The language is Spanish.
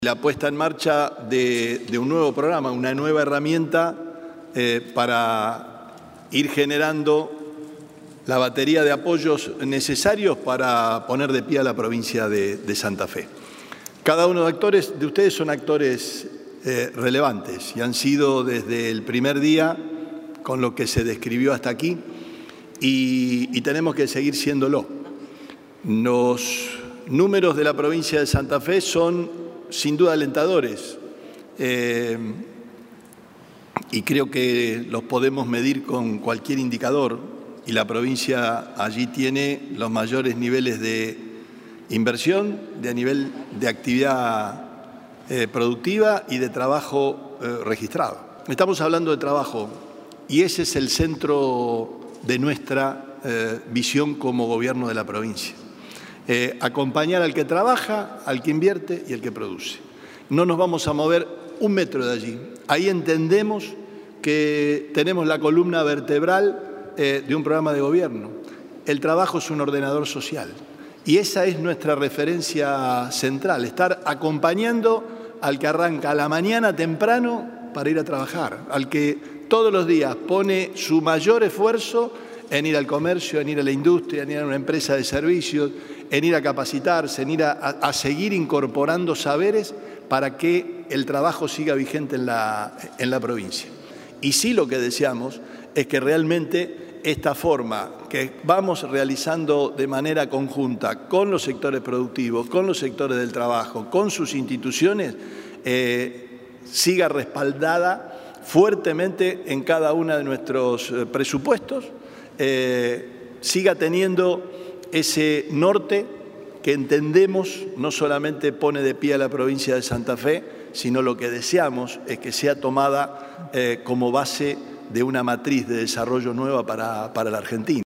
La puesta en marcha de un nuevo programa, una nueva herramienta para ir generando la batería de apoyos necesarios para poner de pie a la provincia de Santa Fe. Cada uno de ustedes son actores relevantes y han sido desde el primer día con lo que se describió hasta aquí y tenemos que seguir siéndolo. Los números de la provincia de Santa Fe son sin duda alentadores y creo que los podemos medir con cualquier indicador y la provincia allí tiene los mayores niveles de inversión, de nivel de actividad productiva y de trabajo registrado. Estamos hablando de trabajo y ese es el centro de nuestra visión como gobierno de la provincia. Acompañar al que trabaja, al que invierte y al que produce. No nos vamos a mover un metro de allí. Ahí entendemos que tenemos la columna vertebral de un programa de gobierno. El trabajo es un ordenador social y esa es nuestra referencia central, estar acompañando al que arranca a la mañana temprano para ir a trabajar, al que todos los días pone su mayor esfuerzo en ir al comercio, en ir a la industria, en ir a una empresa de servicios, en ir a capacitarse, en ir a seguir incorporando saberes para que el trabajo siga vigente en la provincia. Y sí, lo que deseamos es que realmente esta forma que vamos realizando de manera conjunta con los sectores productivos, con los sectores del trabajo, con sus instituciones, siga respaldada fuertemente en cada uno de nuestros presupuestos, siga teniendo ese norte que entendemos no solamente pone de pie a la provincia de Santa Fe, sino lo que deseamos es que sea tomada como base de una matriz de desarrollo nueva para la Argentina.